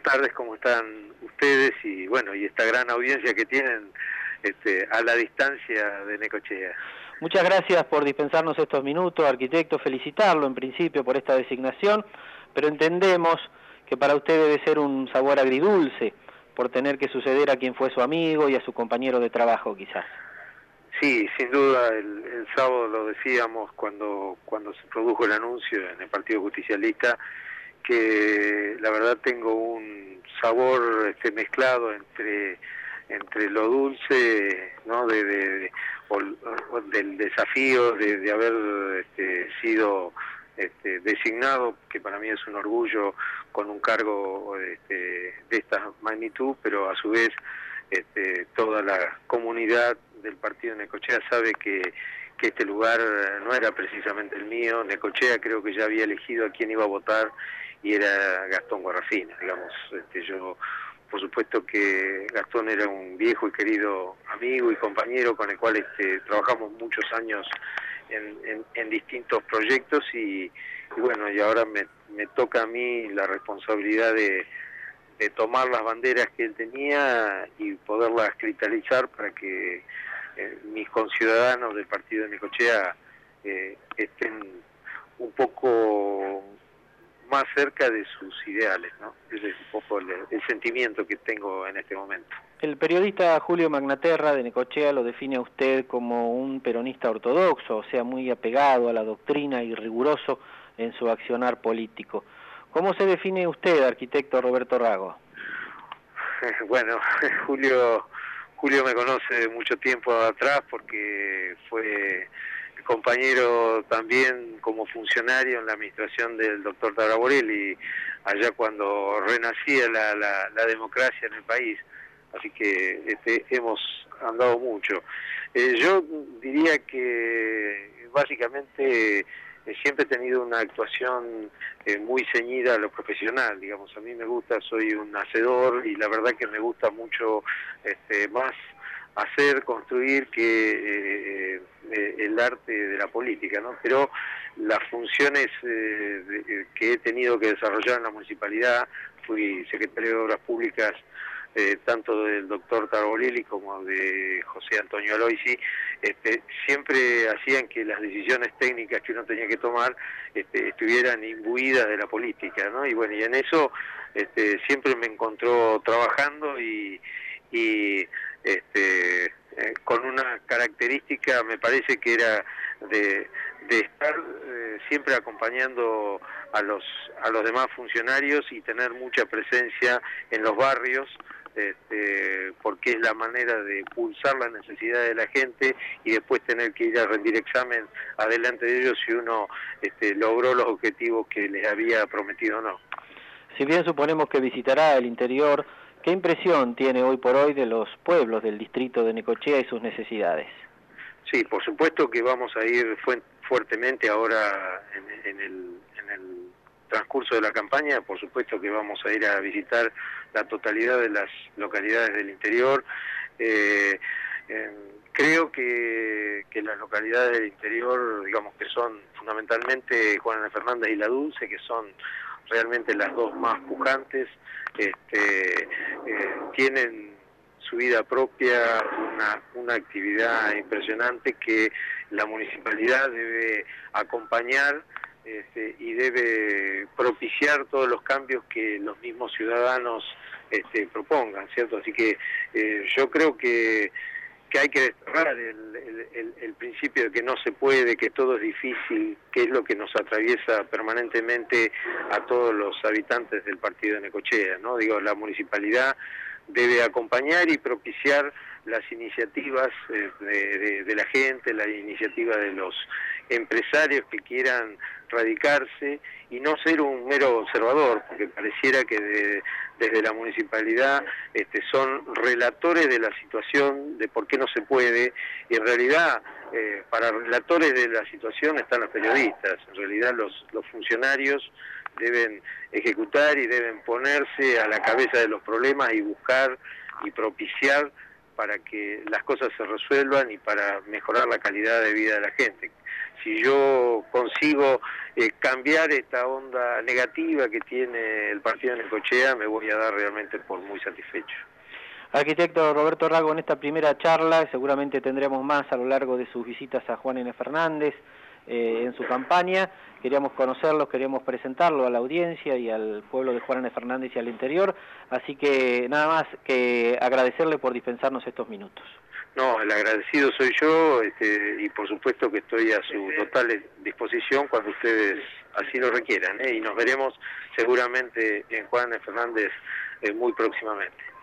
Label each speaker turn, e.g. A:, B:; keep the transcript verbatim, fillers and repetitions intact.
A: tardes, ¿cómo están ustedes? Y bueno, y esta gran audiencia que tienen este, a la distancia de Necochea.
B: Muchas gracias por dispensarnos estos minutos, arquitecto, felicitarlo en principio por esta designación, pero entendemos que para usted debe ser un sabor agridulce por tener que suceder a quien fue su amigo y a su compañero de trabajo quizás.
A: Sí, sin duda, el, el sábado lo decíamos cuando, cuando se produjo el anuncio en el Partido Justicialista, que la verdad tengo un sabor este, mezclado entre entre lo dulce, ¿no? de, de, de o, o del desafío de, de haber este, sido este, designado, que para mí es un orgullo, con un cargo este, de esta magnitud, pero a su vez este, toda la comunidad del partido de Necochea sabe que que este lugar no era precisamente el mío. Necochea creo que ya había elegido a quién iba a votar y era Gastón Guarrafina, digamos. Este, yo, por supuesto que Gastón era un viejo y querido amigo y compañero con el cual este, trabajamos muchos años en, en, en distintos proyectos y, y bueno, y ahora me, me toca a mí la responsabilidad de, de tomar las banderas que él tenía y poderlas cristalizar para que Eh, mis conciudadanos del partido de Necochea eh, estén un poco más cerca de sus ideales, ¿no? Ese es un poco el, el sentimiento que tengo en este momento.
B: El periodista Julio Magnaterra de Necochea lo define a usted como un peronista ortodoxo, o sea, muy apegado a la doctrina y riguroso en su accionar político. ¿Cómo se define usted, arquitecto Roberto Rago?
A: Bueno, Julio... Julio me conoce de mucho tiempo atrás porque fue compañero también como funcionario en la administración del doctor Taraborelli, allá cuando renacía la, la, la democracia en el país. Así que este, hemos andado mucho. Eh, yo diría que básicamente eh, siempre he tenido una actuación eh, muy ceñida a lo profesional, digamos. A mí me gusta, soy un hacedor y la verdad que me gusta mucho este, más hacer, construir que eh, eh, el arte de la política, ¿no? Pero las funciones eh, de, que he tenido que desarrollar en la municipalidad, fui secretario de Obras Públicas Eh, tanto del doctor Taraborelli como de José Antonio Aloisi, este, siempre hacían que las decisiones técnicas que uno tenía que tomar este, estuvieran imbuidas de la política, ¿no? Y bueno, y en eso este, siempre me encontró trabajando y, y este, eh, con una característica, me parece que era de, de estar eh, siempre acompañando a los, a los demás funcionarios y tener mucha presencia en los barrios, Este, porque es la manera de pulsar las necesidades de la gente y después tener que ir a rendir examen adelante de ellos si uno este, logró los objetivos que les había prometido o no.
B: Si bien suponemos que visitará el interior, ¿qué impresión tiene hoy por hoy de los pueblos del distrito de Necochea y sus necesidades?
A: Sí, por supuesto que vamos a ir fu fuertemente ahora en, en, el, en el transcurso de la campaña. Por supuesto que vamos a ir a visitar la totalidad de las localidades del interior. Eh, eh, creo que, que las localidades del interior, digamos que son fundamentalmente Juan Ana Fernández y La Dulce, que son realmente las dos más pujantes, este, eh, tienen su vida propia, una, una actividad impresionante que la municipalidad debe acompañar Este, y debe propiciar todos los cambios que los mismos ciudadanos este, propongan, ¿cierto? Así que eh, yo creo que, que hay que desterrar el, el, el, el principio de que no se puede, que todo es difícil, que es lo que nos atraviesa permanentemente a todos los habitantes del partido de Necochea, ¿no? Digo, la municipalidad debe acompañar y propiciar las iniciativas eh, de, de, de la gente, la iniciativa de los empresarios que quieran radicarse y no ser un mero observador, porque pareciera que de, desde la municipalidad este, son relatores de la situación, de por qué no se puede, y en realidad eh, para relatores de la situación están los periodistas, en realidad los, los funcionarios deben ejecutar y deben ponerse a la cabeza de los problemas y buscar y propiciar para que las cosas se resuelvan y para mejorar la calidad de vida de la gente. Si yo consigo eh, cambiar esta onda negativa que tiene el partido en Necochea, me voy a dar realmente por muy satisfecho.
B: Arquitecto Roberto Rago, en esta primera charla, seguramente tendremos más a lo largo de sus visitas a Juan N. Fernández eh, en su campaña. Queríamos conocerlos, queríamos presentarlo a la audiencia y al pueblo de Juan N. Fernández y al interior, así que nada más que agradecerle por dispensarnos estos minutos.
A: No, el agradecido soy yo, este, y por supuesto que estoy a su total disposición cuando ustedes así lo requieran, ¿eh? Y nos veremos seguramente en Juan N. Fernández eh, muy próximamente.